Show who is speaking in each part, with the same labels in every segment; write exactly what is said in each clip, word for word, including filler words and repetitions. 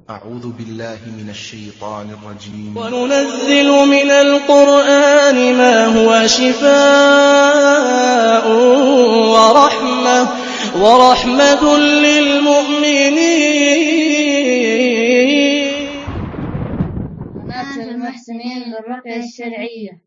Speaker 1: أعوذ بالله من الشيطان الرجيم.
Speaker 2: وننزل من القرآن ما هو شفاء ورحمة, ورحمة للمؤمنين.
Speaker 3: ناس المحسنين بالرقية الشرعية.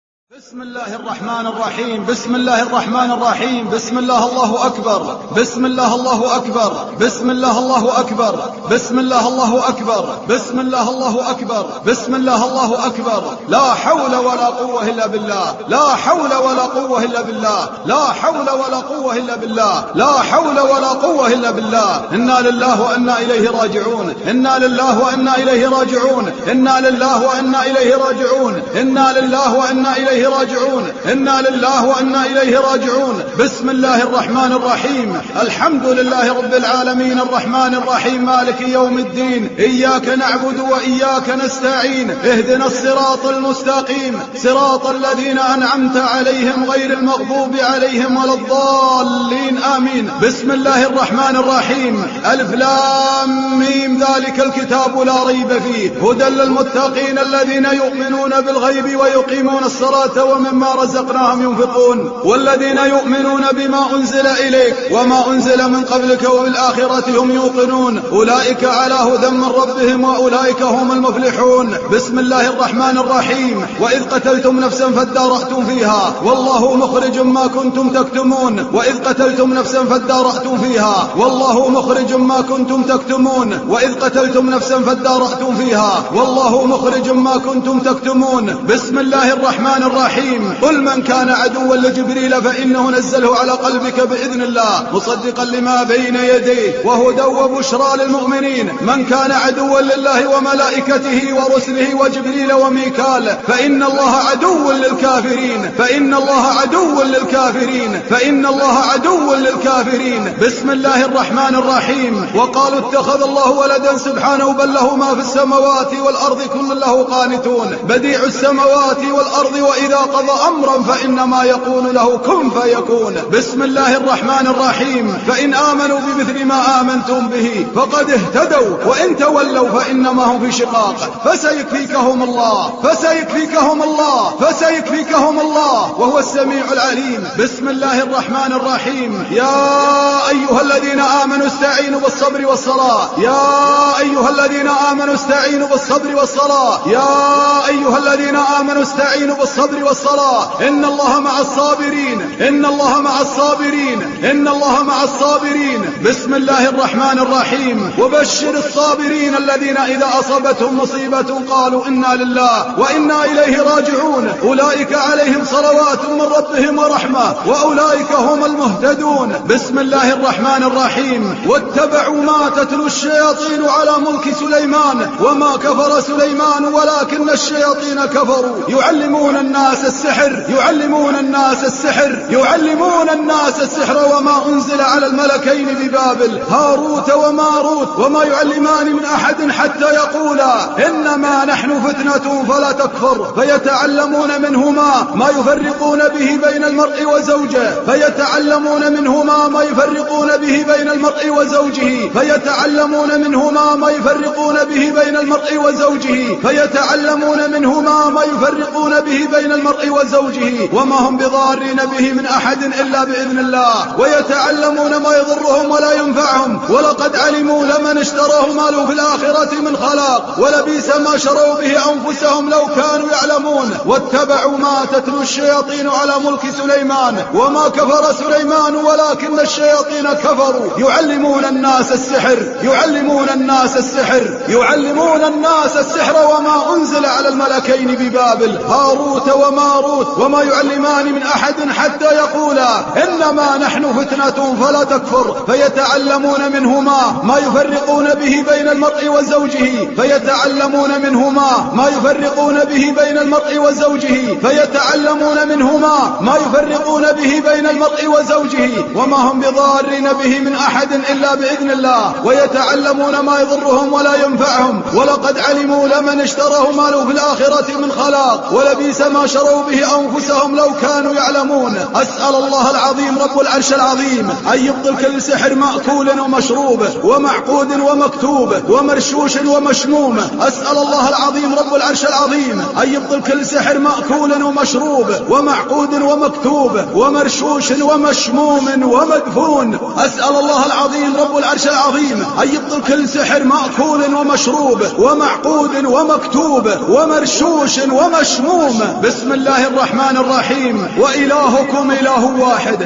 Speaker 4: بسم الله الرحمن الرحيم. بسم الله الرحمن الرحيم. بسم الله الله أكبر. بسم الله الله أكبر. بسم الله الله أكبر. بسم الله الله أكبر. بسم الله الله أكبر. بسم الله الله أكبر. لا حول ولا قوة إلا بالله. لا حول ولا قوة إلا بالله. لا حول ولا قوة إلا بالله. لا حول ولا قوة إلا بالله. إنا لله وإنا إليه راجعون. إنا لله وإنا إليه راجعون. إنا لله وإنا إليه راجعون. إنا لله وإنا إليه راجعون. إنا لله وإنا إليه راجعون. بسم الله الرحمن الرحيم. الحمد لله رب العالمين الرحمن الرحيم مالك يوم الدين. إياك نعبد وإياك نستعين. اهدنا الصراط المستقيم صراط الذين أنعمت عليهم غير المغضوب عليهم ولا الضالين آمين. بسم الله الرحمن الرحيم. ألف لام ميم ذلك الكتاب لا ريب فيه هدى للمتقين الذين يؤمنون بالغيب ويقيمون الصلاة ومما رزقناهم ينفقون والذين يؤمنون بما أنزل إليك وما أنزل من قبلك وبالآخرة هم يوقنون أولئك على هدى من ربهم وأولئك هم المفلحون. بسم الله الرحمن الرحيم. وإذ قتلتم نفسا فادارأتم فيها والله مخرج ما كنتم تكتمون. وإذ قتلتم نفسا فادارأتم فيها والله مخرج ما كنتم تكتمون. وإذ قتلتم نفسا فادارأتم فيها والله مخرج ما كنتم تكتمون. بسم الله الرحمن الرحيم. قل من كان عدوا لجبريل فإنه نزله على قلبك بإذن الله مصدقا لما بين يديه وهدى وبشرى للمؤمنين. من كان عدوا لله وملائكته ورسله وجبريل وميكال فإن الله عدو للكافرين. فإن الله عدو للكافرين. فإن الله عدو للكافرين. بسم الله الرحمن الرحيم. وقالوا اتخذ الله ولدا سبحانه بل له ما في السماوات والأرض كل له قانتون بديع السماوات والأرض وإذا قضى أمرا فإنما يقول له كن فيكون. بسم الله الرحمن الرحيم. فإن آمنوا بمثل ما آمنتم به فقد اهتدوا وإن تولوا فإنما هم في شقاق فسيكفيكهم الله. فسيكفيكهم الله. فسيكفيكهم الله وهو السميع العليم. بسم الله الرحمن الرحيم. يا أيها الذين آمنوا استعينوا بالصبر والصلاة. يا أيها الذين آمنوا استعينوا بالصبر والصلاة. يا أيها الذين آمنوا استعينوا بالصبر والصلاة إن الله مع الصابرين. إن الله مع الصابرين. إن الله مع الصابرين. بسم الله الرحمن الرحيم. وبشر الصابرين الذين إذا أصابتهم مصيبة قالوا إنا لله وإنا إليه راجعون أولئك عليهم صلوات من ربهم ورحمة وأولئك هم المهتدون. بسم الله الرحمن الرحيم. واتبعوا ما تتلو الشياطين على ملك سليمان وما كفر سليمان ولكن الشياطين كفروا يعلمون الناس السحر. يعلمون الناس السحر. يعلمون الناس السحر وما أنزل على الملكين ببابل هاروت وماروت وما يعلمان من أحد حتى يقولا إنما نحن فتنة فلا تكفر فيتعلمون منهما ما يفرقون به بين المرء وزوجه. فيتعلمون منهما ما يفرقون به بين المرء وزوجه. فيتعلمون منهما ما يفرقون به بين المرء وزوجه. فيتعلمون منهما ما يفرقون به بين المرء وزوجه وما هم بضارين به من أحد إلا بإذن الله ويتعلمون ما يضرهم ولا ينفعهم ولقد علموا لمن اشتراه ما له في الآخرة من خلاق ولبئس ما شروا به أنفسهم لو كانوا يعلمون. واتبعوا ما تتلو الشياطين على ملك سليمان وما كفر سليمان ولكن الشياطين كفروا يعلمون الناس السحر. يعلمون الناس السحر. يعلمون الناس السحر وما أنزل على الملكين ببابل هاروت وماروت وما يعلمان من أحد حتى يقولا إنما نحن فتنة فلا تكفر فيتعلمون منهما ما يفرقون به بين المرء وزوجه. فيتعلمون منهما ما يفرقون به بين المرء وزوجه. فيتعلمون منهما ما يفرقون به بين المرء وزوجه وما هم بضارين به من أحد إلا بإذن الله ويتعلمون ما يضرهم ولا ينفعهم ولقد علموا لمن اشتراه ما له في الآخرة من خلاق ولبئس ما شروا به أنفسهم لو كانوا يعلمون. أسأل الله العظيم رب العرش العظيم العظيم أن يبطل كل سحر مأكول ومشروب ومعقود ومكتوب ومرشوش ومشموم. أسأل الله العظيم رب العرش العظيم أن يبطل كل سحر مأكول ومشروب ومعقود ومكتوب ومرشوش ومشموم ومدفون. أسأل الله العظيم رب العرش العظيم أن يبطل كل سحر مأكول ومشروب ومعقود ومكتوب ومرشوش ومشموم. بسم الله الرحمن الرحيم. وإلهكم إله واحد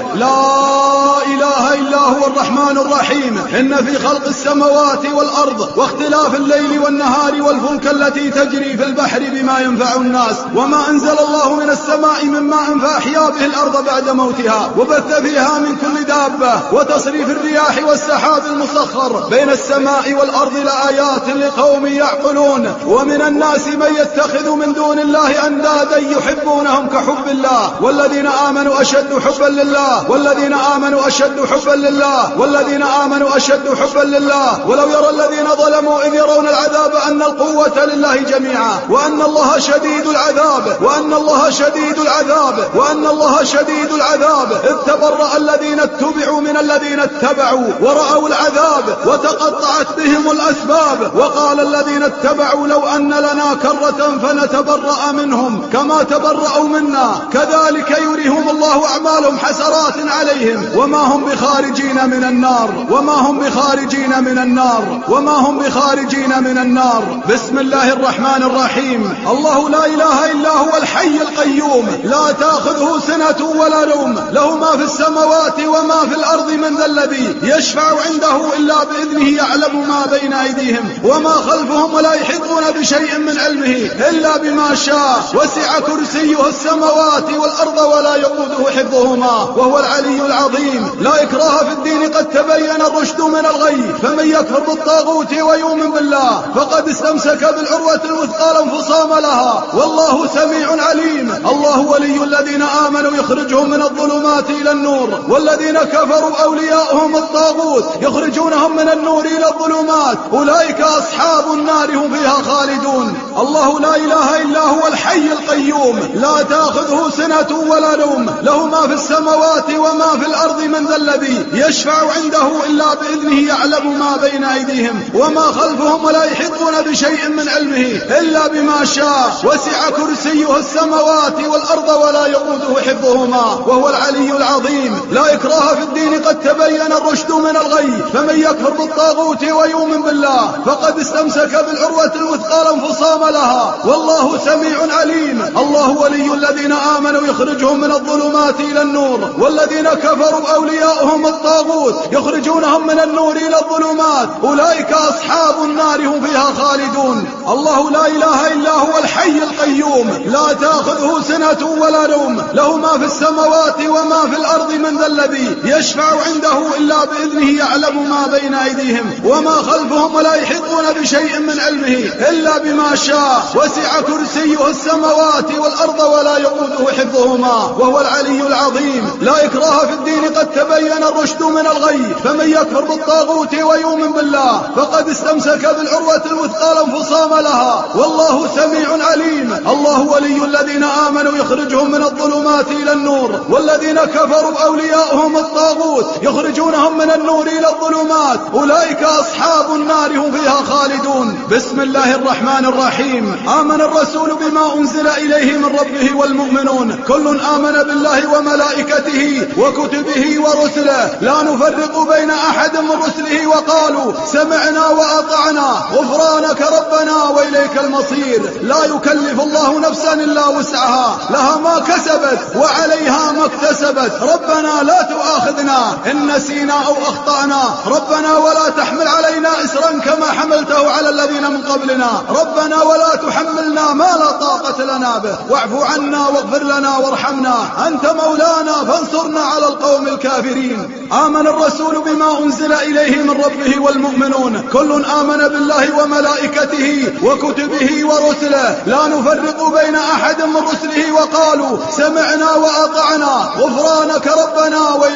Speaker 4: لا إله إلا هو الرحمن الرحيم. إن في خلق السماوات والأرض واختلاف الليل والنهار والفلك التي تجري في البحر بما ينفع الناس وما أنزل الله من السماء من ماء فأحيا به الأرض بعد موتها وبث فيها من كل دابة وتصريف الرياح والسحاب المسخر بين السماء والأرض لآيات لقوم يعقلون. ومن الناس من يتخذ من دون الله أندادا يحبونهم كحب الله والذين آمنوا أشد حبا لله والذين آمنوا أشد حبا لله والذين آمنوا أشد حبا لله. ولو يرى الذين ظلموا إذ يرون العذاب أن القوة لله جميعا وأن الله شديد العذاب وأن الله شديد العذاب وأن الله شديد العذاب. إذ تبرأ الذين اتبعوا من الذين اتبعوا ورأوا العذاب وتقطعت بهم الأسباب. وقال الذين اتبعوا لو أن لنا كرة فنتبرأ منهم كما تبرأوا منا كذلك يريهم الله أعمالهم حسرات عليهم وما هم بخارجين من النار وما هم بخارجين من النار وما هم بخارجين من النار. بسم الله الرحمن الرحيم. الله لا إله إلا هو الحي القيوم لا تأخذه سنة ولا نوم له ما في السماوات وما في الأرض. من ذا الذي يشفع عنده إلا بإذنه يعلم ما بين أيديهم وما خلفهم ولا يحيطون بشيء من علمه إلا بما شاء. وسع كرسيه السماوات والأرض ولا يؤوده حفظهما وهو العلي العظيم. لا إكراه في الدين قد تبين الرشد من الغي فمن يكفر بالطاغوت ويؤمن بالله فقد استمسك بالعروة الوثقى لا انفصام لها والله سميع عليم. الله ولي الذين آمنوا يخرجهم من الظلمات إلى النور والذين كفروا أولياؤهم الطاغوت يخرجونهم من النور إلى الظلمات أولئك أصحاب النار هم فيها خالدون. الله لا إله إلا هو الحي القيوم لا تأخذه سنة ولا نوم له ما في السماوات وما في الأرض. من ذا الذي يشفع عنده إلا بإذنه يعلم ما بين أيديهم وما خلفهم ولا يحيطون بشيء من علمه إلا بما شاء. وسع كرسيه السماوات والأرض ولا يؤوده حفظهما وهو العلي العظيم. لا إكراه في الدين قد تبين الرشد من الغي فمن يكفر بالطاغوت ويؤمن بالله فقد استمسك بالعروة الوثقى لا انفصام لها والله سميع عليم. الله ولي الذين آمنوا يخرجهم من الظلمات إلى النور والذين كفروا أولياؤهم الطاغوت يخرجونهم من النور إلى الظلمات أولئك أصحاب النار هم فيها خالدون. الله لا إله إلا هو الحي القيوم لا تأخذه سنة ولا نوم له ما في السماوات وما في الأرض. من ذا الذي يشفع عنده إلا بإذنه يعلم ما بين أيديهم وما خلفهم ولا يحيطون بشيء من علمه إلا بما شاء. وسع كرسيه السماوات والأرض ولا يؤوده حفظهما وهو العلي العظيم. لا إكراه في الدين قد تبين الرشد من الغي فمن يكفر بالطاغوت ويؤمن بالله فقد استمسك بالعروة الوثقى لا انفصام لها والله سميع عليم. الله ولي الذين آمنوا يخرجهم من الظلمات إلى النور والذين كفروا أولياؤهم الطاغوت يخرجونهم من النور إلى الظلمات أولئك أصحاب النار هم فيها خالدون. بسم الله الرحمن الرحيم. آمن الرسول بما أنزل إليه من ربه والمؤمنون كل آمن بالله وملائكته وكتبه ورسله لا نفرق بين أحد من رسله وقالوا سمعنا وأطعنا غفرانك ربنا وإليك المصير. لا يكلف الله نفسا إلا وسعها لها ما كسبت وعليها ما اكتسبت. ربنا لا تؤاخذنا إن نسينا أو أخطأنا ربنا ولا تحمل علينا إسرا كما حملته على الذين من قبلنا ربنا ولا تحملنا ما لا طاقة لنا به واعف عنا واغفر لنا وارحمنا أنت مولانا فانصرنا على القوم الكافرين. آمن الرسول بما أنزل إليه من ربه والمؤمنون كل آمن بالله وملائكته وكتبه ورسله لا نفرق بين أحد من رسله وقالوا سمعنا وأطعنا غفرانك ربنا وإليك المصير.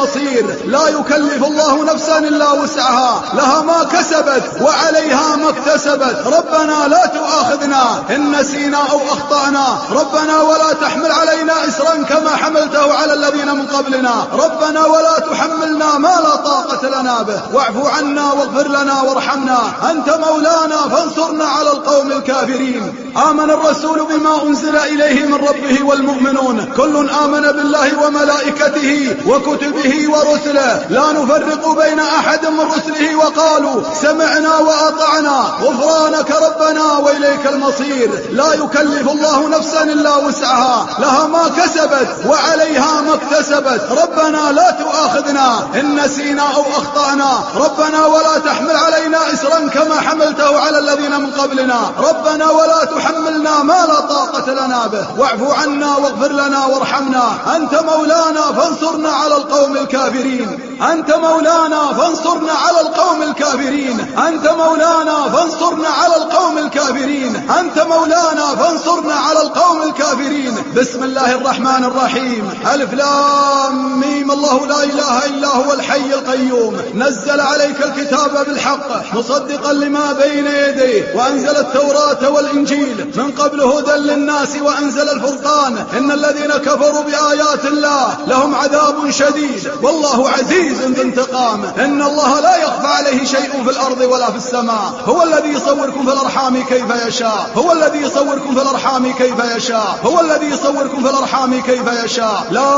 Speaker 4: المصير. لا يكلف الله نفسا إلا وسعها، لها ما كسبت وعليها ما اكتسبت. ربنا لا تؤاخذنا إن نسينا أو أخطأنا، ربنا ولا تحمل علينا إسرا كما حملته على الذين من قبلنا، ربنا ولا تحملنا ما لا طاقة لنا به، واعف عنا واغفر لنا وارحمنا، أنت مولانا فانصرنا على القوم الكافرين. آمن الرسول بما أنزل إليه من ربه والمؤمنون كل آمن بالله وملائكته وكتبه ورسله لا نفرق بين أحد من رسله وقالوا سمعنا وأطعنا غفرانك ربنا وإليك المصير. لا يكلف الله نفسا إلا وسعها، لها ما كسبت وعليها ما اكتسبت. ربنا لا تؤاخذنا إن نسينا أو أخطأنا، ربنا ولا تحمل علينا إسرا كما حملته على الذين من قبلنا، ربنا ولا تحملنا ما لا طاقة لنا به، واعف عنا واغفر لنا وارحمنا، أنت مولانا فانصرنا على القوم الكافرين. أنت مولانا فانصرنا على القوم الكافرين. أنت مولانا فانصرنا على القوم الكافرين. أنت مولانا فانصرنا على القوم الكافرين. بسم الله الرحمن الرحيم. ألف لام ميم. الله لا إله إلا هو الحي القيوم. نزل عليك الكتاب بالحق مصدقا لما بين يديه، وأنزل التوراة والإنجيل من قبل هدى للناس وأنزل الفرقان. إن الذين كفروا بآيات الله لهم عذاب شديد والله عزيز ذو انتقام. إن الله لا يخفى عليه شيء في الأرض ولا في السماء. هو الذي يصوركم في الأرحام كيف يشاء. هو الذي يصوركم في الأرحام كيف يشاء. هو الذي يصوركم في الأرحام كيف يشاء. لا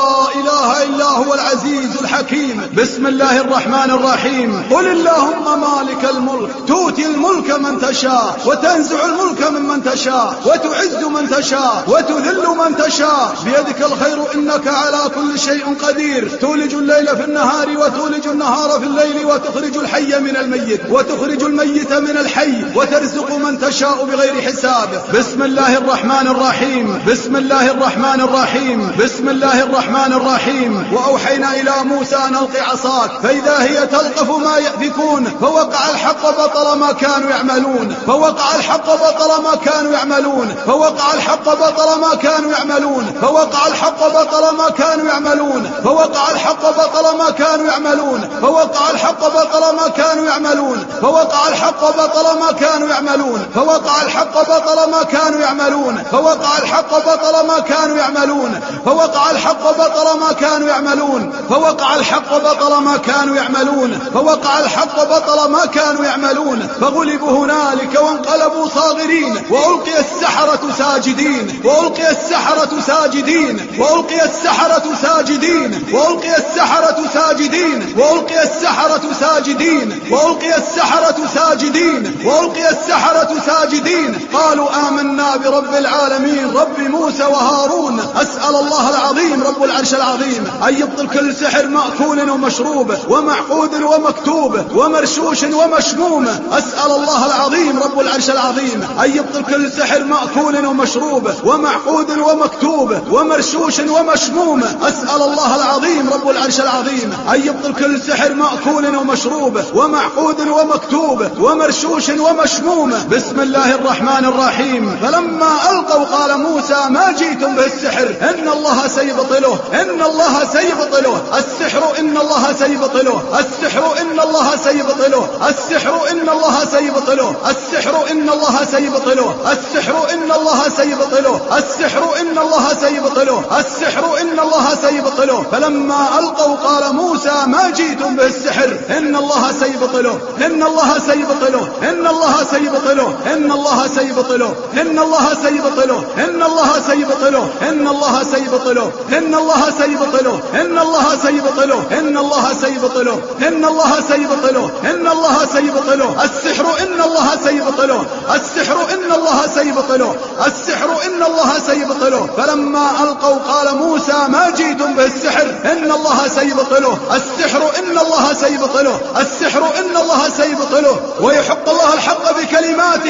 Speaker 4: إله إلا هو العزيز الحكيم. بسم الله الرحمن الرحيم. قل اللهم مالك الملك تؤتي الملك من تشاء وتنزع الملك ممن تشاء وتعز من تشاء وتذل من تشاء، بيدك الخير إنك على كل شيء قدير. تولج الليل في النهار وتولج النهار في الليل، وتخرج الحي من الميت وتخرج الميت من الحي، وترزق من تشاء بغير حساب. بسم الله الرحمن الرحيم. بسم الله الرحمن الرحيم. بسم الله الرحمن الرحيم. وأوحينا إلى موسى أن ألق عصاك فإذا هي تلقف ما يأفكون، فوقع الحق بطل ما كانوا يعملون. فوقع الحق بطل ما كانوا يعملون. فوقع الحق بطل ما كانوا يعملون. فوقع الحق بطل ما كانوا يعملون. فوقع الحق بطل ما كانوا يعملون. فوقع الحق بطل ما كانوا يعملون. فوقع الحق بطل ما كانوا يعملون. فوقع الحق بطل ما كانوا يعملون. فوقع الحق بطل ما كانوا يعملون. فوقع الحق بطل ما كانوا يعملون. فوقع الحق بطل ما كانوا يعملون. فوقع الحق بطل ما كانوا يعملون. فغلبوا هنالك وانقلبوا صاغرين، وألقي السحرة ساجدين. وألقي السحرة ساجدين. وألقي السحرة ساجدين. وألقي السحرة ساجدين. وألقي السحرة ساجدين. وألقي السحرة ساجدين. وألقي السحرة ساجدين. قالوا آمنا برب العالمين رب موسى وهارون. أسأل الله العظيم رب العرش العظيم أن يبطل كل سحر مأكول ومشروب ومعقود ومكتوب ومرشوش ومشموم. أسأل الله العظيم رب العرش العظيم أن يبطل كل سحر مأكول ومشروب ومعقود ومكتوب ومرشوش ومشموم. أسأل الله العظيم رب العرش العظيم أن يبطل كل سحر مأكول ومشروب ومعقود ومكتوب ومرشوش ومشموم. بسم الله الرحمن الرحيم. فلما ألقوا قال موسى ما جئتم به السحر إن الله سيبطله. إن الله سيبطله. السحر إن الله سيبطله. السحر إن الله سيبطله. السحر إن الله سيبطله. السحر إن الله سيبطله. السحر إن الله سيبطله. السحر إن الله سيبطله. السحر إن الله سيبطله. فلما ألقوا قال موسى ما جئتم به السحر إن الله سيبطله. إن الله سيبطله. إن الله سيبطله. إن الله سيبطله. إن الله سيبطله. إن الله سيبطله. إن الله سيبطله. إن الله سيبطله. إن الله سيبطله. إن الله سيبطله. إن الله سيبطله. إن الله سيبطله. السحر إن الله سيبطله. السحر إن الله سيبطله. السحر إن الله سيبطله. فلما ألقوا قال موسى ما جئتم به السحر إن الله سيبطله. السحر إن الله سيبطله. السحر إن الله سيبطله. ويحق الله الحق بكلماته ولو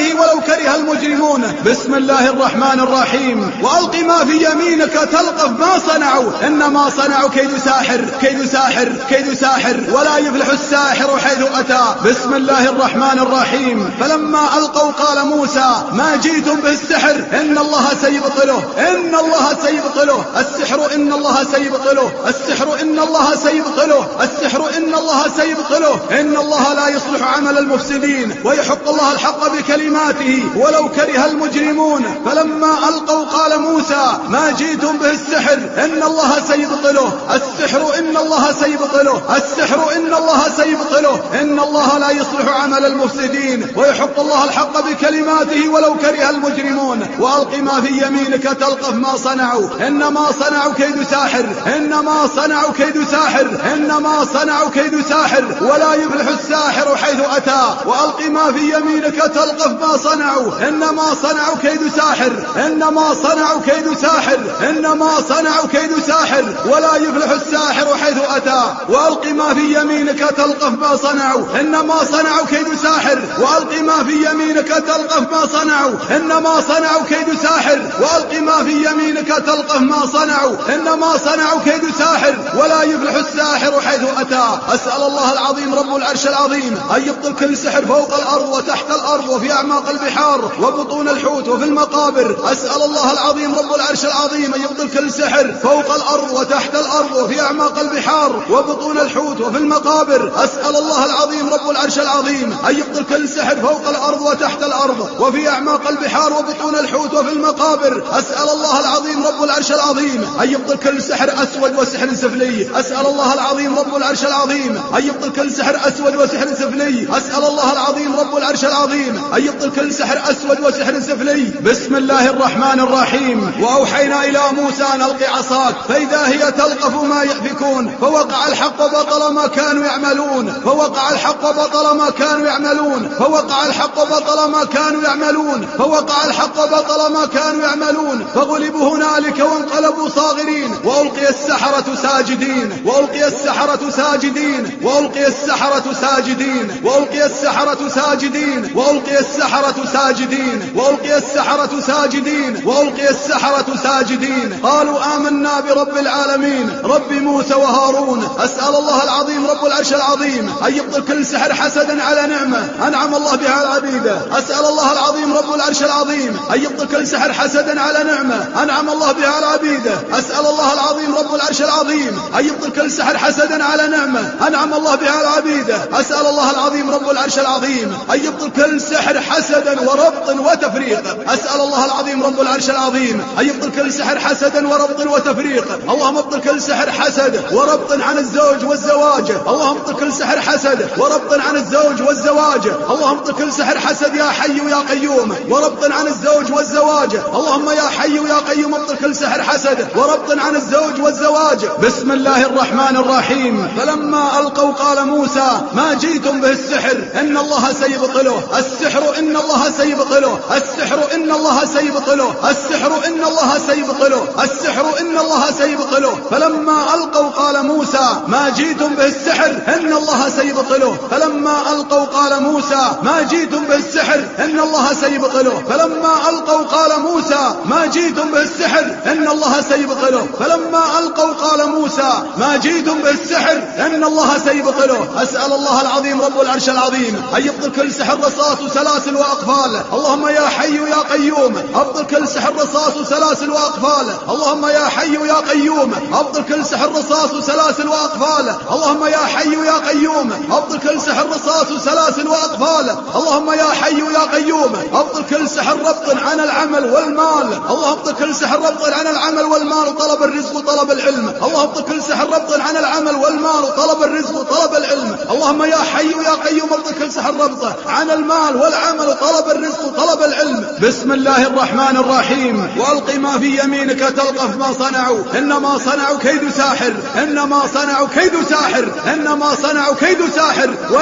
Speaker 4: كره المجرمون. بسم الله الرحمن الرحيم. وألق ما في يمينك تلقف ما صنعوا إنما صنعوا كيد ساحر كيد ساحر كيد ساحر ولا يفلح الساحر حيث أتى. بسم الله الرحمن الرحيم. فلما ألقوا قال موسى ما جئتم به السحر إن الله سيبطله إن الله سيبطله السحر إن الله سيبطله السحر إن الله سيبطله السحر إن الله سيبطله إن الله لا يصلح عمل المفسدين ويحق الله الحق بكلماته ولو كره المجرمون. فلما ألقوا قال موسى ما جئتم به السحر إن الله سيبطله السحر إن الله سيبطله السحر إن الله سيبطله إن الله لا يصلح عمل المفسدين ويحق الله الحق بكلماته ولو كره المجرمون. وألق ما في يمينك تلقف ما صنعوا إنما صنعوا كيد ساحر إنما صنعوا كيد ساحر إنما صنعوا كيد ساحر ولا يفلح الساحر حيث أتى. وألق ما في يمينك تلقف ما صنعوا إنما صنعوا كيد ساحر إنما صنعوا كيد ساحر إنما صنعوا كيد ساحر ولا يفلح الساحر حيث أتى. وألق ما في يمينك تلقف ما صنعوا إنما صنعوا كيد ساحر وألق ما في يمينك تلقف ما صنعوا إنما صنعوا كيد ساحر وألق ما في يمينك تلقف ما صنعوا إنما صنعوا كيد ساحر ولا يفلح الساحر حيث أتى. أسأل الله العظيم رب العرش العظيم أن يبطل كل سحر فوق الأرض وتحت الأرض وفي أعماق البحار وبطون الحوت وفي المقابر. أسأل الله العظيم رب العرش العظيم أن يبطل كل سحر فوق الأرض وتحت الأرض وفي أعماق البحار وبطون الحوت وفي المقابر. أسأل الله العظيم رب العرش العظيم أن يبطل كل سحر فوق الأرض وتحت الأرض وفي أعماق البحار وبطون الحوت وفي المقابر. أسأل الله العظيم رب العرش العظيم أن يبطل كل سحر أسود وسحر سفلي. أسأل الله العظيم رب العرش العظيم أن يبطل كل سحر أسود وسحر سفلي. أسأل الله العظيم رب العرش العظيم أن يبطل كل سحر أسود وسحر سفلي. بسم الله الرحمن الرحيم. وأوحينا إلى موسى أن ألق عصاك فإذا هي تلقف ما يأفكون فوقع الحق وبطل ما كانوا يعملون فوقع الحق وبطل ما كانوا يعملون فوقع الحق وبطل ما كانوا يعملون فوقع الحق وبطل ما كانوا يعملون فغلبوا هنالك وانقلبوا صاغرين. وألقي السحرة ساجدين وألقي السحرة ساجدين وألقي السحرة ساجدين وألقي السحرة ساجدين وألقي السحرة ساجدين وألقي السحرة ساجدين وألقي السحرة ساجدين قالوا آمنا برب العالمين رب موسى وهارون. أسأل الله العظيم رب العرش العظيم أن يبطل كل سحر حسدا على نعمة أنعم الله بها على عبيده. أسأل الله العظيم رب العرش العظيم أن يبطل كل سحر حسدا على نعمة أنعم الله بها على عبيده. أسأل الله العظيم رب العرش العظيم أن يبطل كل سحر حسدا على نعمة أنعم الله بها على عبيده. أسأل الله العظيم رب العرش العظيم أن يبطل كل سحر حسدا وربط وتفريق. أسأل الله العظيم رب العرش العظيم أن يبطل كل سحر حسدا وربط وتفريق. اللهم ابطل كل سحر حسد وربط عن الزوج والزواج. اللهم ابطل كل سحر حسد وربط عن الزوج والزواج. اللهم ابطل كل سحر حسد يا حي يا قيوم وربط عن الزوج والزواج. اللهم يا حي يا قيوم ابطل كل سحر حسد وربط عن الزوج والزواج. بسم الله الرحمن الرحيم. فلما ألقوا قال موسى ما جئتم به السحر إن الله سيبطله السحر إن الله سيبطله السحر إن الله سيبطله السحر إن الله سيبطله السحر إن الله سيبطله. فلما ألقوا قال موسى ما جئتم به السحر إن الله سيبطله فلما ألقوا قال موسى ما جئتم به السحر إن الله سيبطله فلما ألقوا قال موسى ما جئتم به السحر إن الله سيبطله فلما ألقوا قال موسى ما جئتم به السحر إن الله سيبطله. أسأل الله العظيم رب العرش العظيم أن يبطل كل سحر رصاص وسلاسل وأقفال. اللهم يا حي يا قيوم أبطل كل سحر رصاص وسلاسل وأقفال. اللهم يا حي يا قيوم أبطل كل سحر رصاص وسلاسل وأقفال. اللهم يا حي يا قيوم أبطل كل سحر رصاص وسلاسل وأقفال. اللهم يا حي يا قيوم أبطل كل سحر ربط عن العمل والمال. اللهم ابطل كل سحر ربط عن العمل والمال وطلب الرزق وطلب العلم. اللهم ابطل كل سحر ربط عن العمل والمال وطلب الرزق وطلب العلم. اللهم يا حي يا قيوم ابطل كل سحر ربط عن المال والعمل وطلب الرزق وطلب العلم. بسم الله الرحمن الرحيم. وألق ما في يمينك تلقف ما صنعوا إنما صنعوا كيد ساحر إنما صنعوا كيد ساحر إنما صنعوا كيد ساحر ولا يفلح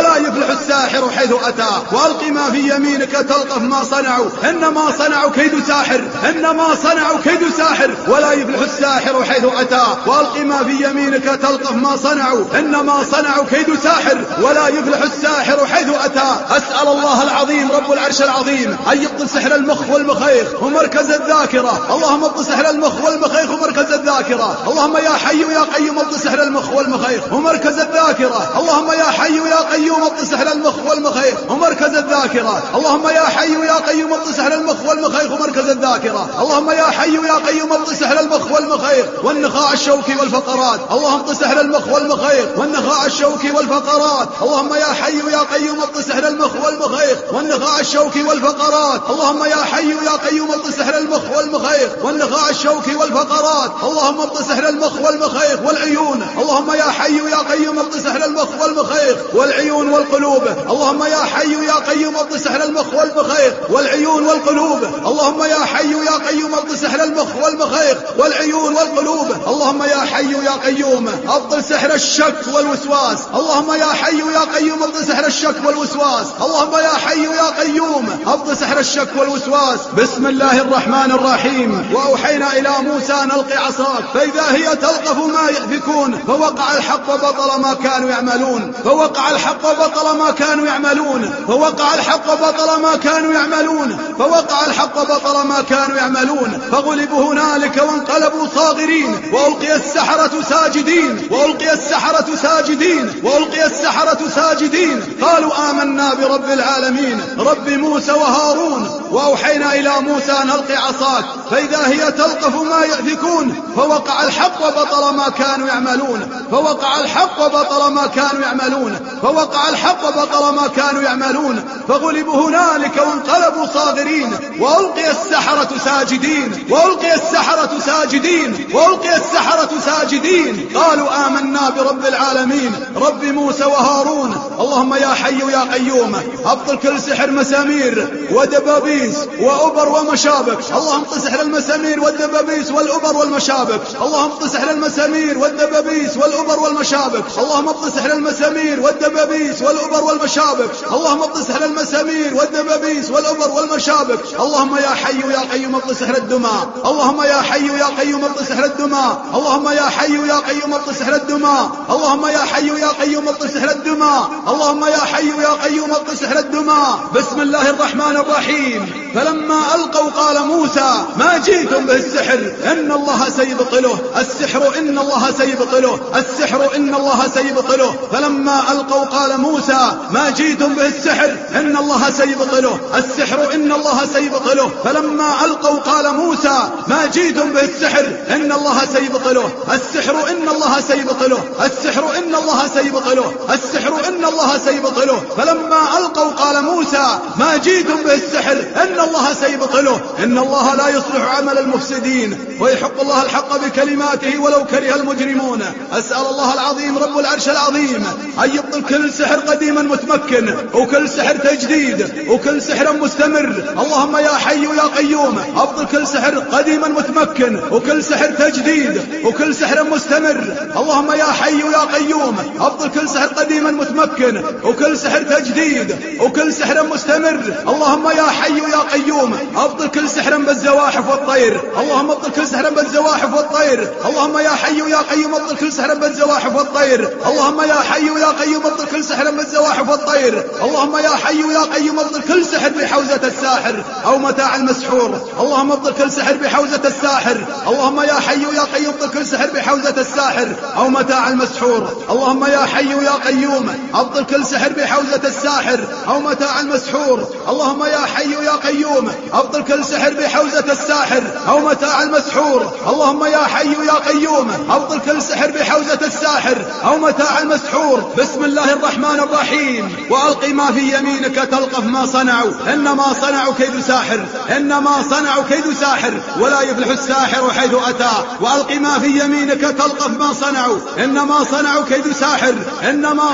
Speaker 4: يفلح الساحر حيث أتى وألق ما في يمينك تلقف ما صنعوا إنما صنعوا كيد ساحر إنما صنعوا كيد ساحر ولا يفلح الساحر حيث أتى وألق ما في يمينك تلقف ما صنعوا إنما صنعوا كيد ساحر ولا يفلح الساحر حيث أتى. أسأل الله العظيم رب العرش العظيم أن يبطل سحر المخ والمخيخ ومركز الذاكرة. اللهم ابطل سحر المخ والمخيخ ومركز الذاكرة. اللهم يا حي يا قيوم ابطل سحر المخ والمخيخ ومركز الذاكرة. اللهم يا حي يا قيوم ابطل سحر المخ والمخيخ ومركز الذاكرة. اللهم يا حي يا قيوم ابطل سحر المخ والمخيخ ومركز الذاكرة. اللهم يا حي يا قيوم ابطل سحر المخ والمخيخ والنخاع الشوكي والفقرات. اللهم ابطل سحر المخ والمخيخ والنخاع الشوكي والفقرات. اللهم يا حي يا قيوم ابطل سحر المخ والمخيخ والنخاع الشوكي والفقرات. اللهم يا حي يا قيوم ابطل سحر المخ والمخيخ والنخاع الشوكي والفقرات. اللهم ابطل سحر المخ والمخيخ والعيون. اللهم يا حي يا قيوم ابطل سحر المخ والمخيخ والعيون والقلوب. اللهم يا حي يا قيوم ابطل سحر المخ والمخيخ والعيون والقلوب. اللهم يا حي يا قيوم ابطل سحر المخ والمخيخ والعيون والقلوب. اللهم يا حي يا قيوم ابطل سحر الشك والوسواس. اللهم يا حي يا قيوم ابطل سحر الشك والوسواس. اللهم يا حي يا قيوم ابطل سحر الشك والوسواس. بسم الله الرحمن الرحيم. وأوحينا إلى موسى أن ألق عصاك فإذا هي تلقف ما يأفكون فوقع الحق وبطل ما كانوا يعملون. فوقع الحق وبطل ما كانوا يعملون. فوقع الحق وبطل ما كانوا يعملون. فوقع الحق وبطل ما كانوا يعملون. فغلبوا هنالك وانقلبوا صاغرين وألقي السحرة ساجدين. وألقي السحرة ساجدين. وألقي السحرة ساجدين قالوا آمنا برب العالمين رب موسى وهارون. وأوحينا إلى موسى أن ألق عصاك فإذا هي تلقف ما يأفكون فوقع الحق وبطل ما كانوا يعملون. فوقع الحق وبطل ما كانوا يعملون. فوقع الحق وبطل ما كانوا يعملون. فغلبوا هنالك وانقلبوا صاغرين وألقي السحرة ساجدين. وألقي السحرة ساجدين. وألقي السحرة ساجدين قالوا آمنا برب العالمين رب موسى وهارون. اللهم يا حي يا قيوم أبطل كل سحر مسامير ودبابيس وأبر ومشابك. اللهم ابطل سحر المسامير والدبابيس والأبر والمشابك. اللهم ابطل سحر المسامير والدبابيس والأبر والمشابك. اللهم ابطل سحر المسامير والدبابيس والأبر والمشابك. اللهم ابطل سحر المسامير والدبابيس والأبر والمشابك. اللهم يا حي يا قيوم ابطل سحر الدماء. اللهم يا حي يا قيوم ابطل سحر الدماء. اللهم يا حي يا قيوم ابطل سحر الدماء. اللهم يا حي يا قيوم ابطل سحر الدماء. اللهم يا حي يا قيوم ابطل سحر الدماء. بسم الله الرحمن الرحيم. فلما ألقوا قال موسى ما جئتم به السحر إن الله سيبطله. السحر إن الله سيبطله. السحر إن الله سيبطله. فلما ألقوا قال موسى ما جئتم به السحر إن الله سيبطله. السحر إن الله سيبطله. فلما ألقوا قال موسى ما جئتم به السحر إن الله سيبطله. السحر إن الله سيبطله. السحر إن الله سيبطله. السحر إن الله سيبطله. فلما ألقوا قال موسى ما جئتم به السحر إن الله سيبطله. إن الله لا يصلح عمل المفسدين ويحق الله الحق بكلماته ولو كره المجرمون. أسأل الله العظيم رب العرش العظيم أن يبطل كل سحر قديما متمكن وكل سحر تجديد وكل سحر مستمر. اللهم يا حي يا قيوم أبطل كل سحر قديما متمكن وكل سحر تجديد وكل سحر مستمر. اللهم يا حي يا قيوم أبطل كل سحر قديما متمكن وكل سحر تجديد وكل سحر مستمر. اللهم يا حي يا قيوم أبطل كل سحر بالزواحف والطير. اللهم ابطل كل سحر بالزواحف والطير. اللهم يا حي يا قيوم ابطل كل سحر بالزواحف والطير. اللهم يا حي يا قيوم ابطل كل سحر بالزواحف والطير. اللهم يا حي يا قيوم ابطل كل سحر بحوزة الساحر أو متاع المسحور. اللهم ابطل كل سحر بحوزة الساحر. اللهم يا حي يا قيوم ابطل كل سحر بحوزة الساحر أو متاع المسحور. اللهم يا حي يا قيوم ابطل كل سحر بحوزة الساحر أو متاع المسحور. اللهم يا حي يا قيوم ابطل كل سحر بحوزة الساحر أو متاع المسحور. اللهم يا حي يا قيوم ابطل كل سحر بحوزة الساحر أو متاع المسحور. بسم الله الرحمن الرحيم. وألق ما في يمينك تلقف ما صنعوا إنما صنعوا كيد ساحر. إنما صنعوا كيد ساحر ولا يفلح الساحر حيث أتى. وألق ما في يمينك تلقف ما صنعوا إنما صنعوا كيد ساحر. إنما صنعوا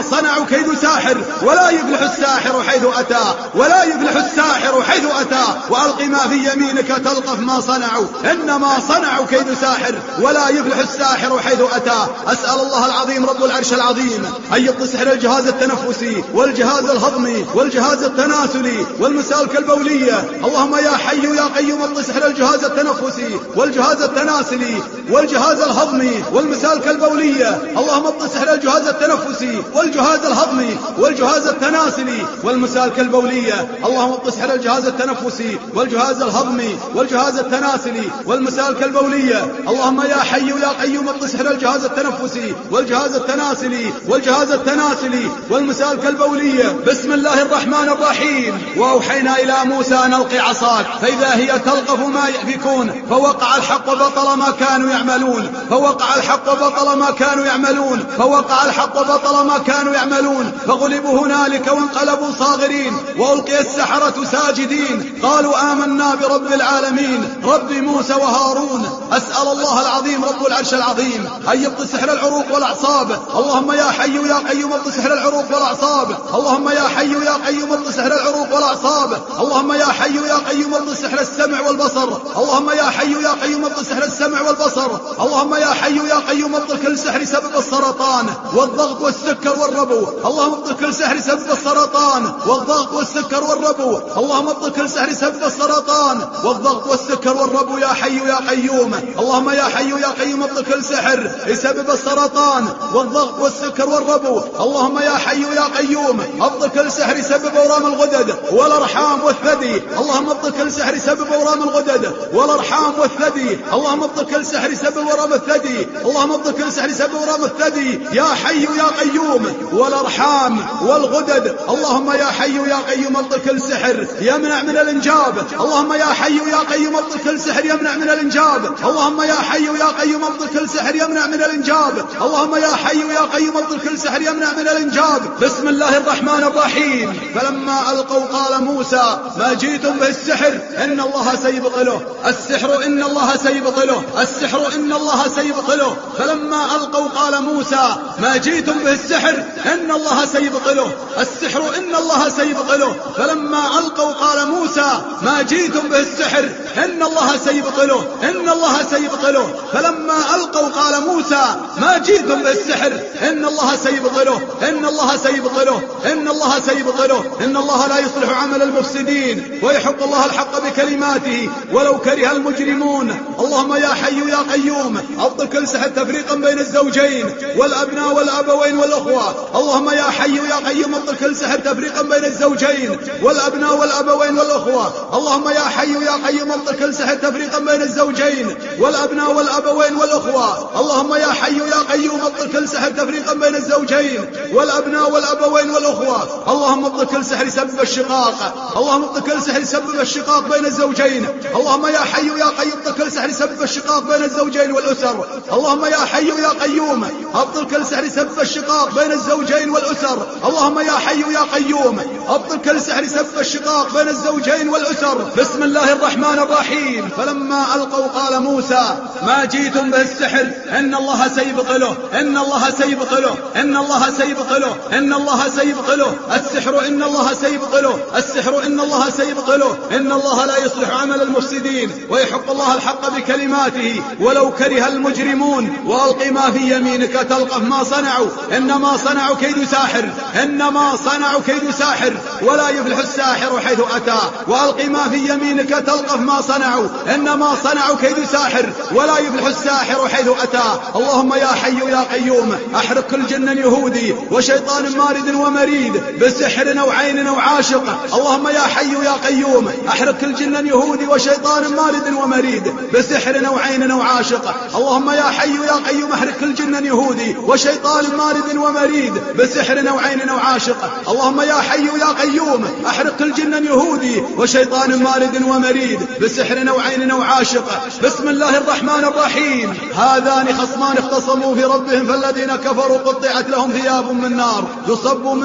Speaker 4: كيد ساحر ولا يفلح الساحر حيث أتى ولا يفلح الساحر حيث أتى وألق ما في يمينك تلقف ما صنعوا إنما صنعوا كيد ساحر ولا يفلح الساحر حيث أتى. أسأل الله العظيم رب العرش العظيم أن يبطل سحر الجهاز التنفسي والجهاز الهضمي والجهاز التناسلي والمسالك البولية. اللهم يا حي يا قيوم ابطل سحر الجهاز التنفسي والجهاز التناسلي والجهاز الهضمي والمسالك البولية. اللهم ابطل سحر الجهاز التنفسي والجهاز الهضمي والجهاز التناسلي والمسالك البولية. اللهم ابطل سحر الجهاز التنفسي والجهاز الهضمي والجهاز التناسلي والمسالك البولية. اللهم يا حي يا قيوم ابطل سحر الجهاز التنفسي والجهاز التناسلي والجهاز التناسلي والمسالك البولية. بسم الله الرحمن الرحيم. وأوحينا إلى موسى أن ألق عصاك فإذا هي تلقف ما يأفكون فوقع الحق وبطل ما كانوا يعملون فوقع الحق وبطل ما كانوا يعملون فوقع الحق وبطل ما كانوا يعملون فغلبوا هنالك وانقلبوا صاغرين وألقي السحرة ساجدين قالوا آمنا برب العالمين رب موسى وهارون. أسأل الله العظيم رب العرش العظيم أن يبطل سحر العروق والأعصاب. اللهم يا حي يا قيوم ابطل سحر العروق والأعصاب. اللهم يا حي يا قيوم ابطل سحر العروق والأعصاب. اللهم يا حي يا قيوم ابطل سحر السمع والبصر. اللهم يا حي يا قيوم ابطل سحر السمع والبصر. اللهم يا حي يا قيوم ابطل كل سحر سبب السرطان والضغط والسكر والربو. اللهم ابطل كل سحر سبب السرطان والضغط والسكر والربو. اللهم ابطل كل سحر سبب السرطان والضغط والسكر والربو يا حي يا قيوم. اللهم يا حي يا قيوم ابطل كل سحر يسبب السرطان والضغط والسكر والربو. اللهم يا حي يا قيوم ابطل كل سحر يسبب اورام الغدد والارحام والثدي. اللهم ابطل كل سحر يسبب اورام الغدد والارحام والثدي. اللهم ابطل كل سحر يسبب اورام الثدي. اللهم ابطل كل سحر يسبب اورام الثدي يا حي يا قيوم والارحام والغدد. اللهم يا حي يا قيوم ابطل كل سحر يمنع من الانجاب. اللهم يا حي يا قيوم ابطل كل سحر يمنع من الانجاب. اللهم يا حي يا قيوم ابطل كل سحر يمنع من الانجاب. اللهم يا حي يا قيوم ابطل كل سحر يمنع من الانجاب. بسم الله الرحمن الرحيم. فلما القوا قال موسى ما جئتم به السحر ان الله سيبطله. السحر ان الله سيبطله. السحر ان الله سيبطله. فلما القوا قال موسى ما جئتم به السحر ان الله سيبطله. السحر ان الله سيبطله. فلما القوا قال موسى ما جئتم به السحر ان الله سيبطله. ان الله سيبطله. فلما القوا قال موسى ما جئتم به السحر ان الله سيبطله. ان الله سيبطله. ان الله سيبطله. ان الله لا يصلح عمل المفسدين ويحق الله الحق بكلماته ولو كره المجرمون. اللهم يا حي يا قيوم ابطل كل سحر تفريقا بين الزوجين والابناء والابوين والاخوه. اللهم يا حي يا قيوم ابطل كل سحر تفريقا بين الزوجين والابناء والابوين والاخوه. اللهم يا حي يا قيوم ابطل كل سحر تفريقا بين الزوجين والابناء والابوين والاخوه. اللهم يا حي يا قيوم ابطل كل سحر تفريقا بين الزوجين والابناء والابوين والاخوه. اللهم ابطل كل سحر يسبب الشقاق. اللهم ابطل كل سحر يسبب الشقاق بين الزوجين. اللهم يا حي يا قيوم ابطل كل سحر يسبب الشقاق بين الزوجين والاسر. اللهم يا حي يا قيوم ابطل كل سحر يسبب الشقاق بين الزوجين والاسر. اللهم يا حي يا قيوم ابطل كل سحر يسبب الشقاق بين الزوجين والاسر. بسم الله الرحمن الرحيم. فلما القوا قال موسى ما جئتم به السحر ان الله سيبطله. ان الله سيبطله. ان الله سيبطله. ان الله سيبطله. السحر ان الله سيبطله. السحر ان الله سيبطله. ان الله لا يصلح عمل المفسدين ويحق الله الحق بكلماته ولو كره المجرمون. والق ما في يمينك تلقف ما صنعوا انما صنعوا كيد ساحر. انما صنعوا كيد ساحر ولا يفلح الساحر حيث اتى. والق ما في يمينك تلقف ما صنعوا انما صنعوا كيد ساحر ولا يفلح الساحر حيث اتى. اللهم يا حي يا قيوم احرق كل جن يهودي وشيطان مارد ومريد بسحر او عين او عاشق. اللهم يا حي يا قيوم احرق كل جن يهودي وشيطان مارد ومريد بسحر او عين او عاشق. اللهم يا حي يا قيوم احرق كل جن يهودي وشيطان مارد ومريد بسحر او عين او عاشق. اللهم يا حي يا قيوم احرق كل جن يهودي وشيطان مارد ومريد بسحر او عين او عاشق. بسم الله الرحمن الرحيم. هذان خصمان اختصموا في ربهم فالذين كفروا قطعت لهم ثياب من نار يصب من فوق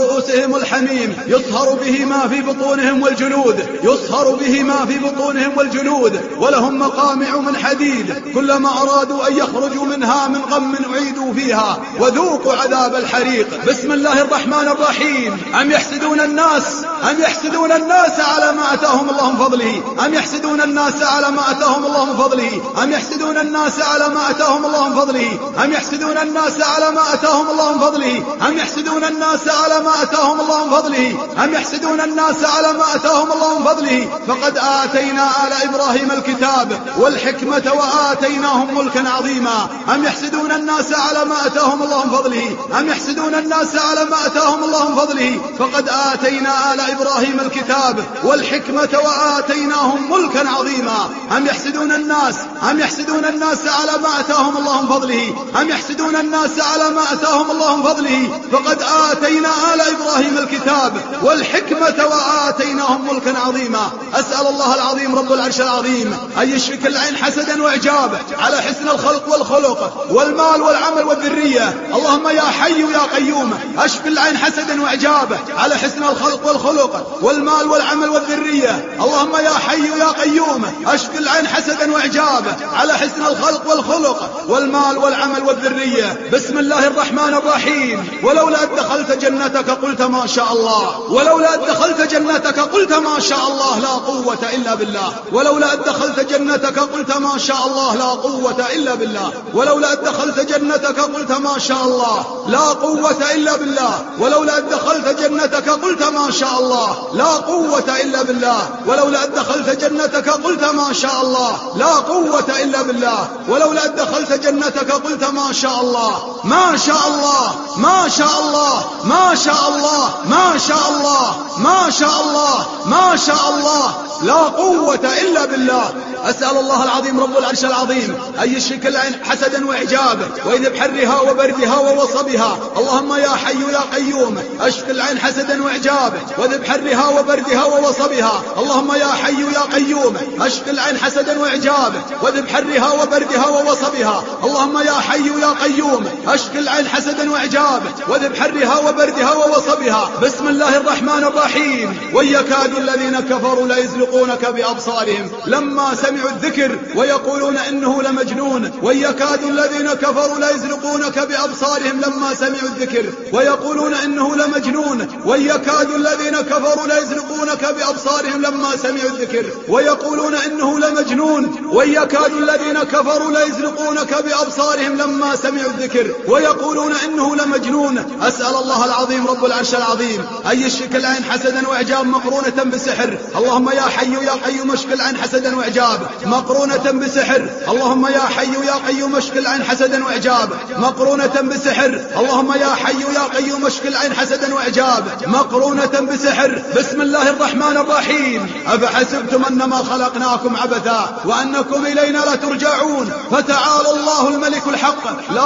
Speaker 4: رؤوسهم الحميم يصهر به ما في بطونهم والجلود يصهر به ما في بطونهم والجلود ولهم مقامع من حديد كلما أرادوا أن يخرجوا منها من غم أعيدوا فيها وذوقوا عذاب الحريق. بسم الله الرحمن الرحيم. أم يحسدون الناس أم يحسدون الناس على ما أتاهم الله من فضله أم يحسدون الناس على ما أتاهم الله من فضله أم يحسدون الناس على ما أتاهم الله من فضله أم يحسدون الناس على ما أتاهم الله من فضله أم يحسدون الناس على ما أتاهم الله من فضله أم يحسدون الناس على ما أتاهم الله من فضله فقد آتينا آل إبراهيم الكتاب والحكمة وآتيناهم ملكا عظيما. أم يحسدون الناس على ما أتاهم الله من فضله أم يحسدون الناس على ما أتاهم الله من فضله فقد آتينا آل إبراهيم الكتاب والحكمة وآتيناهم ملكا عظيما. أم يحسدون الناس أم يحسدون الناس على ما أتاهم الله من فضله أم يحسدون الناس على ما أتاهم الله من فضله فقد آتينا آل إبراهيم الكتاب والحكمة وآتيناهم ملكا عظيما. أسأل الله العظيم رب العرش العظيم أن يشفي العين حسدا وإعجاب على حسن الخلق والخلق والمال والعمل والذرية. اللهم يا حي يا قيوم أشفي العين حسدا وإعجاب على حسن الخلق والخلق والمال والعمل والذرية. اللهم يا حي يا قيوم أشفي العين حسدا وإعجاب على حسن الخلق والخلق والمال والعمل والذرية. بسم الله الرحمن الرحيم. ولولا أن دخلت جنتك قلت ما شاء الله ولولا أن دخلت جنتك قلت ما شاء الله لا قوة إلا بالله ولولا أن دخلت جنتك قلت ما شاء الله لا قوة إلا بالله ولولا أن دخلت جنتك قلت ما شاء الله لا قوة إلا بالله ولولا أن دخلت جنتك قلت ما شاء الله لا قوة إلا بالله ولولا أن دخلت جنتك قلت ما شاء الله لا قوة إلا بالله ولولا أن دخلت جنتك قلت ما شاء الله ما شاء الله ما شاء الله ما شاء الله ما شاء الله ما شاء الله ما شاء الله لا قوة إلا بالله. أسأل الله العظيم رب العرش العظيم أن يشفي العين حسدا وإعجابا وإذ بحرها وبردها ووصبها. اللهم يا حي يا قيوم أشفي العين حسدا وإعجابا وإذ بحرها وبردها ووصبها. اللهم يا حي يا قيوم أشفي العين حسدا وإعجابا وإذ بحرها وبردها ووصبها. اللهم يا حي يا قيوم أشفي العين حسدا وإعجابا وإذ بحرها وبردها ووصبها. بسم الله الرحمن الرحيم. ويكاد الذين كفروا ليزلقونك بأبصارهم لما سمعوا الذكر ويقولون إنه لمجنون. ويكاد الذين كفروا ليزلقونك بأبصارهم لما سمعوا الذكر ويقولون إنه لمجنون. ويكاد الذين كفروا ليزلقونك بأبصارهم لما سمعوا الذكر ويقولون إنه لمجنون. ويكاد الذين كفروا ليزلقونك بأبصارهم لما سمعوا الذكر ويقولون إنه لمجنون. أسأل الله العظيم رب العرش العظيم أن يشفي العين حسدا وإعجاب مقرونة بسحر. اللهم يا حي يا قيوم اشفي العين حسدا وإعجاب مقرونة بسحر. اللهم يا حي يا قيوم اشفي العين حسدا وإعجاب مقرونة بسحر. اللهم يا حي يا قيوم اشفي العين حسدا وإعجاب مقرونة بسحر. بسم الله الرحمن الرحيم. أفحسبتم أنما خلقناكم عبثا وأنكم إلينا لا ترجعون فتعالى الله الملك الحق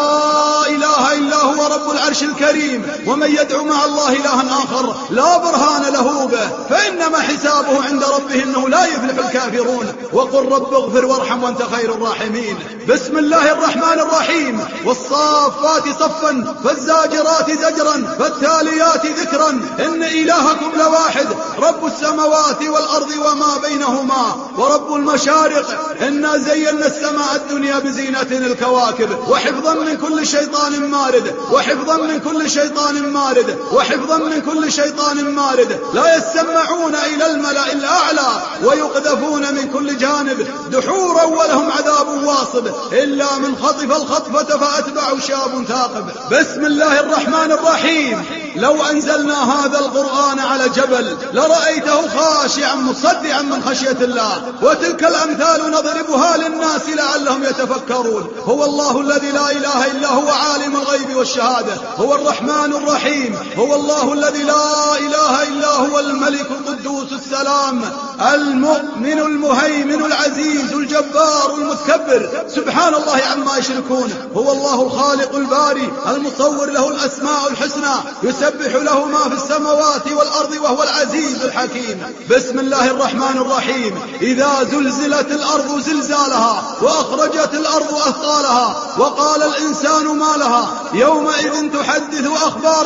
Speaker 4: لا إله إلا هو رب العرش الكريم. ومن يدعو مع الله إلها آخر لا برهان له به فإنما حسابه عند ربه إنه لا يفلح الكافرون. وقل رب اغفر وارحم وانت خير الراحمين. بسم الله الرحمن الرحيم. والصافات صفا فالزاجرات زجرا فالتاليات ذكرا إن إلهكم لواحد رب السماوات والأرض وما بينهما ورب المشارق. إنا زينا السماء الدنيا بزينة الكواكب وحفظا من كل شيطان مارد وحفظا من كل شيطان مارد وحفظا من كل شيطان مارد. لا يسمعون إلى الملأ الأعلى ويقذفون من كل جانب دحورا ولهم عذاب واصب إلا من خطف الخطفة فأتبعه شاب ثاقب. بسم الله الرحمن الرحيم. لو أنزلنا هذا القرآن على جبل لرأيته خاشعا مصدعا من خشية الله. وتلك الأمثال نضربها للناس لعلهم يتفكرون. هو الله الذي لا إله إلا هو عالم الغيب والشهادة هو الرحمن الرحيم. هو الله الذي لا إله إلا هو الملك القدوس السلام المؤمن المهيمن العزيز الجبار المتكبر سبحان الله عما يشركون. هو الله الخالق الباري المصور له الأسماء الحسنى يسبح له ما في السماوات والأرض وهو العزيز الحكيم. بسم الله الرحمن الرحيم. إذا زلزلت الأرض زلزالها وأخرجت الأرض أثقالها وقال الإنسان ما لها يومئذ تحدث أخبارها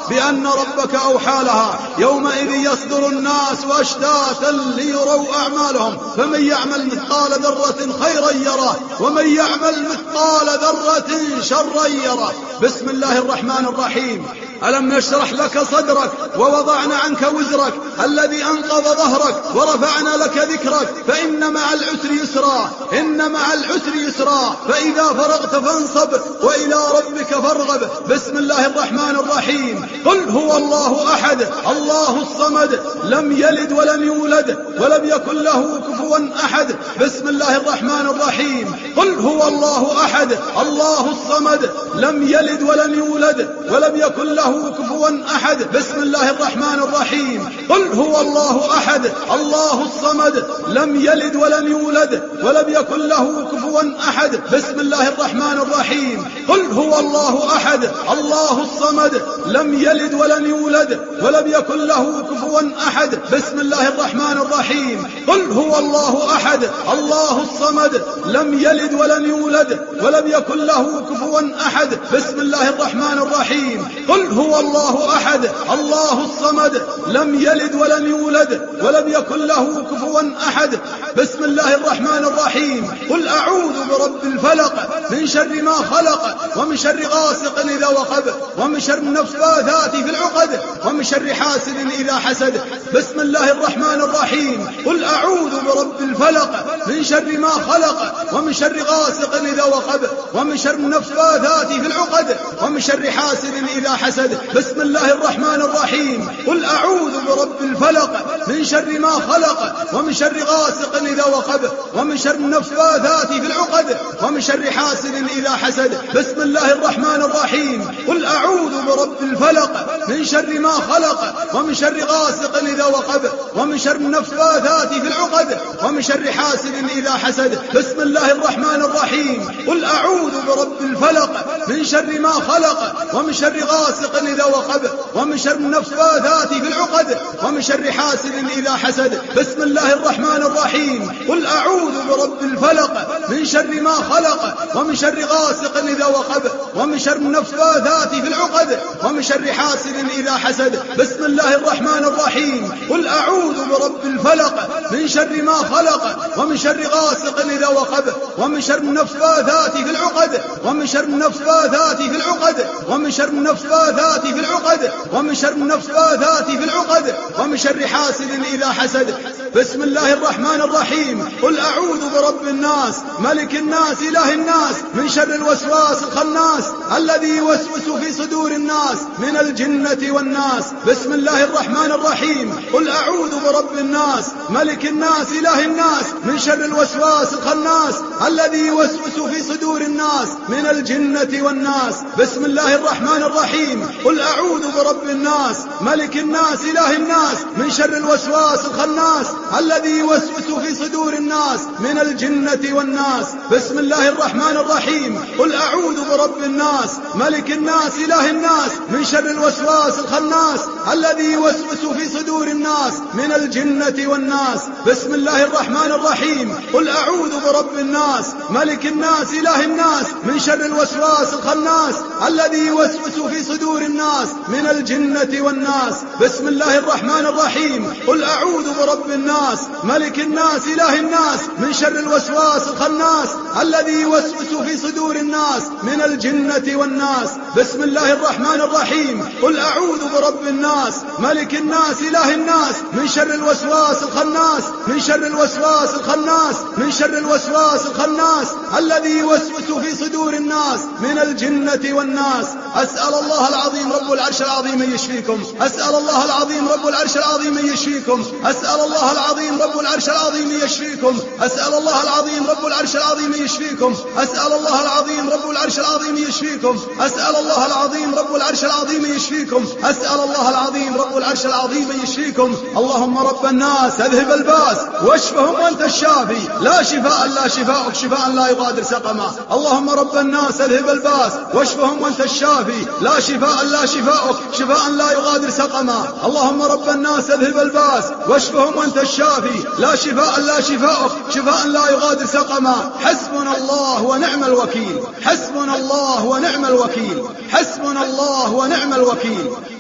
Speaker 4: بأن ربك أوحى لها يومئذ يصدر الناس أشتاتا ليروا أعمالهم فمن يعمل مثقال ذرة خيرا يره ومن يعمل مثقال ذرة شرا يره. بسم الله الرحمن الرحيم. ألم نشرح لك صدرك ووضعنا عنك وزرك الذي أنقض ظهرك ورفعنا لك ذكرك فإن مع العسر يسرا إن مع العسر يسرا فإذا فرغت فانصب وإلى ربك فارغب. بسم الله الرحمن الرحيم. قل هو الله أحد الله الصمد لم يلد ولم يولد ولم يكن له كفوا أحد. بسم الله الرحمن الرحيم. قل هو الله أحد الله الصمد لم يلد ولم يولد ولم يكن له كفوا أحد. بسم الله الرحمن الرحيم. قل هو الله أحد الله الصمد لم يلد ولم يولد ولم يكن له كفوا أحد. بسم الله الرحمن الرحيم. قل هو الله أحد الله الصمد لم يلد ولم يولد ولم يكن له كفوا أحد. بسم الله الرحمن الرحيم. قل هو الله أحد الله الصمد لم يلد ولم يولد ولم يكن له كفوا أحد. بسم الله الرحمن الرحيم. قل هو الله أحد الله الصمد لم يلد ولم يولد ولم يكن له كفوا أحد. بسم الله الرحمن الرحيم. قل أعوذ برب الفلق من شر ما خلق ومن شر غاسق إذا وقب ومن شر النفاثات في العقد ومن شر حاسد إذا حسد. بسم الله الرحمن الرحيم. قل أعوذ برب الفلق من شر ما خلق ومن شر غاسق إذا وقب ومن شر النفاثات في العقد ومن شر حاسد إذا حسد. بسم الله الرحمن الرحيم. قل أعوذ برب الفلق من شر ما خلق ومن شر غاسق إذا وقب ومن شر النفاثات في العقد ومن شر حاسد إذا حسد. بسم الله الرحمن الرحيم. قل أعوذ برب الفلق من شر ما خلق ومن شر غاسق إذا وقب ومن شر النفاثات في العقد ومن شر حاسد إذا حسد. بسم الله الرحمن الرحيم. قل أعوذ برب الفلق من شر ما خلق ومن شر غاسق إذا وقب ومن شر النفاثات في العقد ومن شر حاسد إذا حسد. بسم الله الرحمن الرحيم. قل أعوذ برب الفلق من شر ما خلق ومن شر غاسق إذا وقب ومن شر النفاثات في العقد ومن شر حاسد إذا حسد. بسم الله الرحمن الرحيم. قل أعوذ برب الفلق من شر ما خلق ومن شر غاسق إذا وقب ومن شر النفاثات في العقد ومن شر النفاثات في العقد ومن شر النفاثات في العقد ومن شر النفاثات في العقد ومن شر حاسد إذا حسد. بسم الله الرحمن الرحيم. قل أعوذ برب الناس ملك الناس إله الناس من شر الوسواس الخناس الذي يوسوس في صدور الناس من الجنة والناس. بسم الله الرحمن الرحيم. قل أعوذ برب الناس ملك الناس إله الناس من شر الوسواس الخناس الذي يوسوس في صدور الناس من الجنة والناس. بسم الله الرحمن الرحيم. قل أعوذ برب الناس ملك الناس إله الناس من شر الوسواس الخناس الذي يوسوس في صدور الناس من الجنة والناس. بسم الله الرحمن الرحيم. قل أعوذ برب الناس ملك الناس إله الناس من شر الوسواس الخناس الذي يوسوس في صدور الناس من الجنة والناس. بسم الله الرحمن الرحيم. قل أعوذ برب الناس ملك الناس إله الناس من شر الوسواس الخناس الذي يوسوس في صدور الناس من الجنة والناس. بسم الله الرحمن الرحيم. قل أعوذ برب الناس ملك الناس إله الناس من شر الوسواس الخناس الذي يوسوس في صدور الناس من الجنة والناس. بسم الله الرحمن الرحيم. قل أعوذ برب الناس ملك الناس إله الناس من شر الوسواس الخناس من شر الوسواس الخناس من شر الوسواس الخناس الذي يوسوس في صدور الناس من الجنة والناس. أسأل الله العظيم رب العرش العظيم أن يشفيكم. أسأل الله العظيم رب العرش العظيم أن يشفيكم. أسأل الله العظيم رب العرش العظيم أن يشفيكم. أسأل الله العظيم رب العرش العظيم أن يشفيكم. أسأل الله العظيم رب العرش العظيم أن يشفيكم. أسأل الله العظيم رب العرش العظيم أن يشفيكم. أسأل الله العظيم رب العرش العظيم أن يشفيكم. اللهم رب الناس أذهب الباس واشفهم وأنت الشافي لا شفاء لا شفاءك شفاء لا يغادر سقما. اللهم رب الناس أذهب الباس واشفهم وأنت الشافي لا شفاء لا شفاءك شفاء لا يغادر سقما. اللهم رب الناس أذهب الباس واشفهم وأنت الشافي لا شفاء لا شفاءك شفاء لا يغادر سقما. حسبنا الله ونعم الوكيل. حسبنا الله ونعم الوكيل. حسبنا الله ونعم الوكيل.